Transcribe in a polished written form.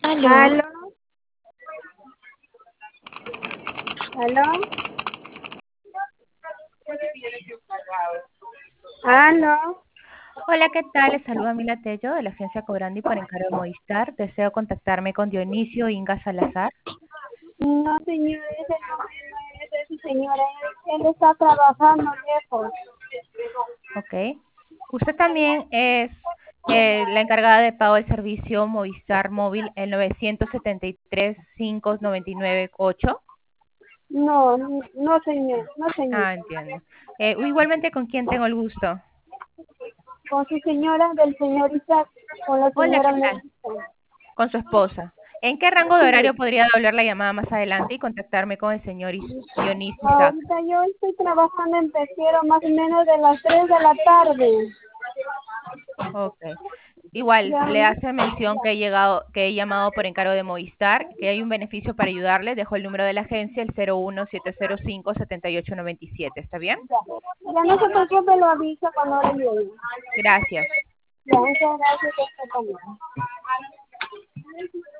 Aló. Aló, aló, aló. Hola, ¿qué tal? Les saluda Mila Tello de la agencia Cobrandi por encargo de Movistar. Deseo contactarme con Dionisio Inga Salazar. No, señor, ese no es ese señora. Él está trabajando lejos. Ok. Usted también es la encargada de pago del servicio Movistar Móvil, el 973-599-8. No, no, señor, no, señor. Ah, entiendo. Igualmente, ¿con quién tengo el gusto? Con su señora, del señor Isaac, con la Hola, señora ¿qué tal? Melissa. Con su esposa. ¿En qué rango de Sí, horario podría doblar la llamada más adelante y contactarme con el señor Dionisio Isaac? ahorita yo estoy trabajando en Pesquero más o menos de las 3 de la tarde. Ok. Igual, Ya, le hace mención que he llamado por encargo de Movistar, que hay un beneficio para ayudarle. Dejo el número de la agencia, el 01705-7897. ¿Está bien? ya no se preocupe, lo avisa cuando le llegue. Gracias. Ya, muchas gracias por estar conmigo.